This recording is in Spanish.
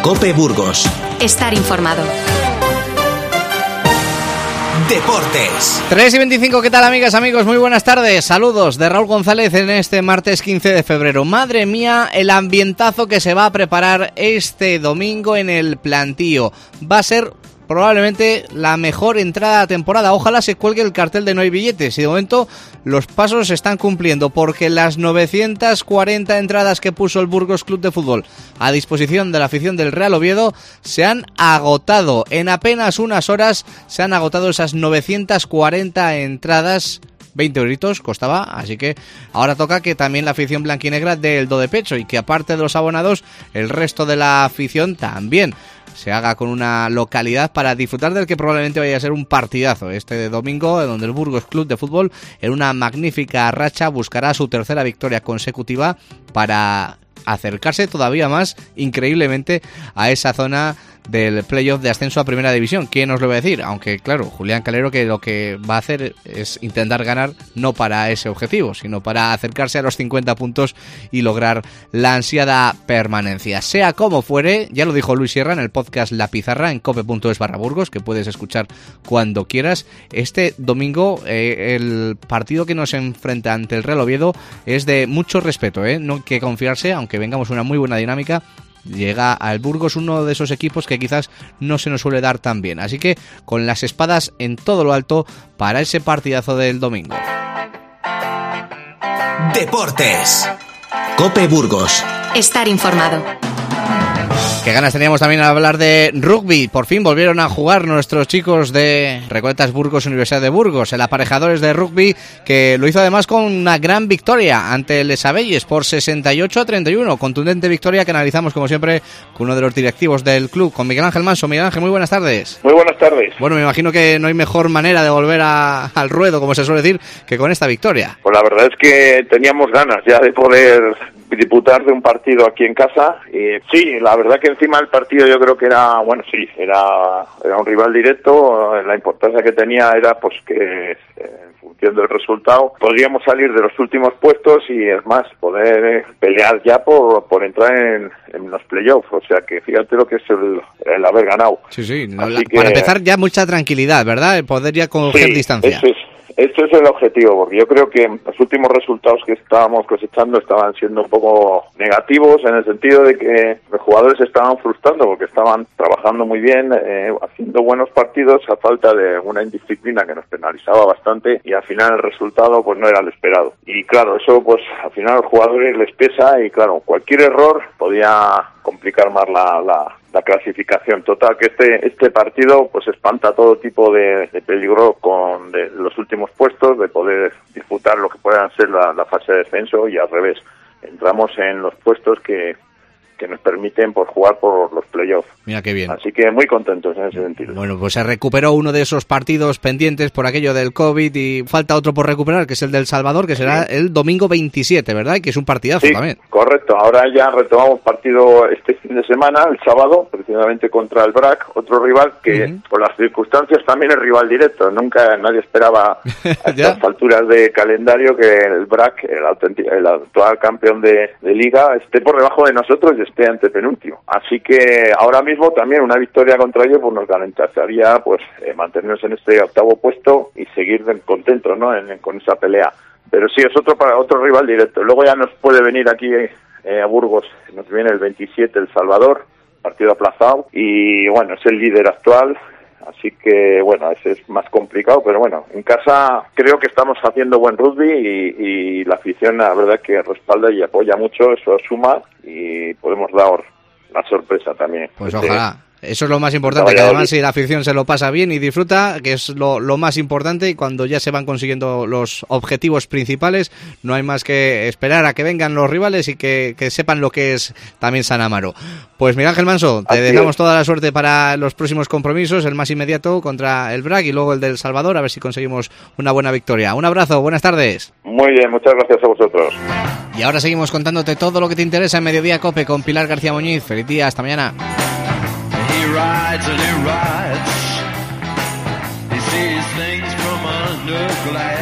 COPE Burgos. Estar informado. Deportes. 3:25, ¿qué tal, amigas, amigos? Muy buenas tardes. Saludos de Raúl González en este martes 15 de febrero. Madre mía, el ambientazo que se va a preparar este domingo en el Plantío. Va a ser probablemente la mejor entrada de temporada. Ojalá se cuelgue el cartel de no hay billetes. Y de momento los pasos se están cumpliendo, porque las 940 entradas que puso el Burgos Club de Fútbol a disposición de la afición del Real Oviedo se han agotado. En apenas unas horas se han agotado esas 940 entradas. 20 euritos costaba, así que ahora toca que también la afición blanquinegra dé el do de pecho y que aparte de los abonados, el resto de la afición también se haga con una localidad para disfrutar del que probablemente vaya a ser un partidazo este domingo, donde el Burgos Club de Fútbol, en una magnífica racha, buscará su tercera victoria consecutiva para acercarse todavía más, increíblemente, a esa zona del playoff de ascenso a Primera División. ¿Quién os lo va a decir? Aunque, claro, Julián Calero, que lo que va a hacer es intentar ganar no para ese objetivo, sino para acercarse a los 50 puntos y lograr la ansiada permanencia. Sea como fuere, ya lo dijo Luis Sierra en el podcast La Pizarra en cope.es/Burgos, que puedes escuchar cuando quieras. Este domingo el partido que nos enfrenta ante el Real Oviedo es de mucho respeto, no hay que confiarse, aunque vengamos una muy buena dinámica. Llega al Burgos uno de esos equipos que quizás no se nos suele dar tan bien. Así que con las espadas en todo lo alto para ese partidazo del domingo. Deportes. COPE Burgos. Estar informado. Qué ganas teníamos también de hablar de rugby. Por fin volvieron a jugar nuestros chicos de Recoletas Burgos, Universidad de Burgos, el aparejadores de rugby, que lo hizo además con una gran victoria ante el Les Abelles por 68-31. Contundente victoria que analizamos, como siempre, con uno de los directivos del club, con Miguel Ángel Manso. Miguel Ángel, muy buenas tardes. Muy buenas tardes. Bueno, me imagino que no hay mejor manera de volver al ruedo, como se suele decir, que con esta victoria. Pues la verdad es que teníamos ganas ya de poder disputar de un partido aquí en casa, y sí, la verdad que encima el partido yo creo que era un rival directo. La importancia que tenía era pues que en función del resultado podríamos salir de los últimos puestos y es más, poder pelear ya por entrar en los playoffs, o sea que fíjate lo que es el haber ganado. Sí, para empezar ya mucha tranquilidad, ¿verdad? El poder ya coger distancia. Esto es el objetivo, porque yo creo que los últimos resultados que estábamos cosechando estaban siendo un poco negativos, en el sentido de que los jugadores se estaban frustrando porque estaban trabajando muy bien, haciendo buenos partidos a falta de una indisciplina que nos penalizaba bastante, y al final el resultado pues no era el esperado. Y claro, eso pues al final a los jugadores les pesa, y claro, cualquier error podía complicar más la clasificación. Total, que este partido pues espanta todo tipo de peligro de los últimos puestos, de poder disputar lo que puedan ser la fase de descenso, y al revés, entramos en los puestos que nos permiten por jugar por los playoffs. Mira qué bien. Así que muy contentos en ese sentido. Bueno, pues se recuperó uno de esos partidos pendientes por aquello del COVID, y falta otro por recuperar, que es el del Salvador, que será el domingo 27, ¿verdad? Y que es un partidazo también. Correcto. Ahora ya retomamos partido este fin de semana, el sábado, precisamente contra el BRAC, otro rival que por las circunstancias también es rival directo. Nadie esperaba a estas alturas de calendario que el BRAC, el actual campeón de liga, esté por debajo de nosotros y esté ante penúltimo. Así que ahora mismo también una victoria contra ellos pues nos garantizaría pues mantenernos en este octavo puesto y seguir contentos, ¿no? Con esa pelea. Pero sí, es otro rival directo. Luego ya nos puede venir aquí a Burgos, nos viene el 27 El Salvador, partido aplazado, y bueno, es el líder actual. Así que, bueno, ese es más complicado, pero bueno, en casa creo que estamos haciendo buen rugby y la afición, la verdad, que respalda y apoya mucho, eso suma, y podemos dar la sorpresa también. Pues ojalá. Eso es lo más importante, que además si la afición se lo pasa bien y disfruta, que es lo más importante, y cuando ya se van consiguiendo los objetivos principales, no hay más que esperar a que vengan los rivales y que sepan lo que es también San Amaro. Pues Miguel Ángel Manso, te deseamos toda la suerte para los próximos compromisos, el más inmediato contra el BRAC y luego el del Salvador, a ver si conseguimos una buena victoria. Un abrazo, buenas tardes. Muy bien, muchas gracias a vosotros. Y ahora seguimos contándote todo lo que te interesa en Mediodía COPE con Pilar García Muñiz. Feliz día, hasta mañana. Rides and he rides. He sees things from under glass.